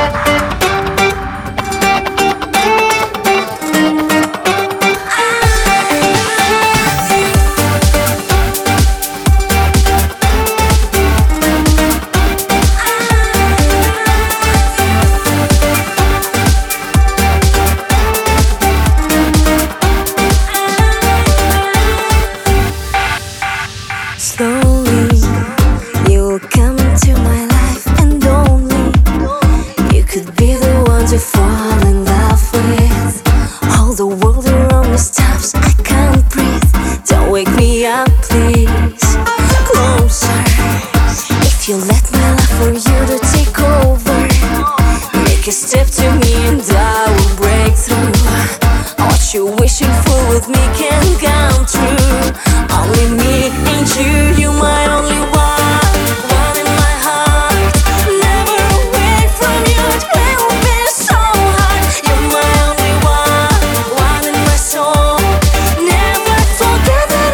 Slowly, you'll come into my life, and only you could be the one to fall in love with. All the world around me stops, I can't breathe. Don't wake me up, please. Closer, if you let my love for you to take over. Make a step to me and I will break through. What you're wishing for with me can come true. Only me and you my only one in my heart. Never away from you, it will be so hard. You're my only one in my soul. Never forget that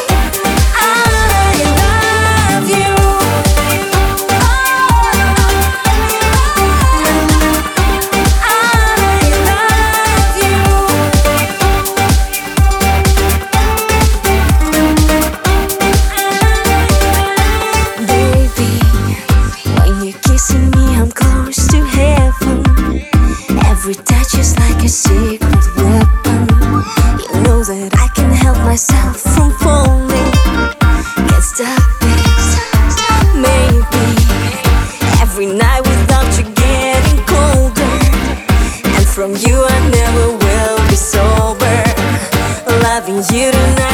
I love you. Kissing me, I'm close to heaven. Every touch is like a secret weapon. You know that I can help myself from falling. Can't stop it. Maybe every night without you getting colder. And from you I never will be sober. Loving you tonight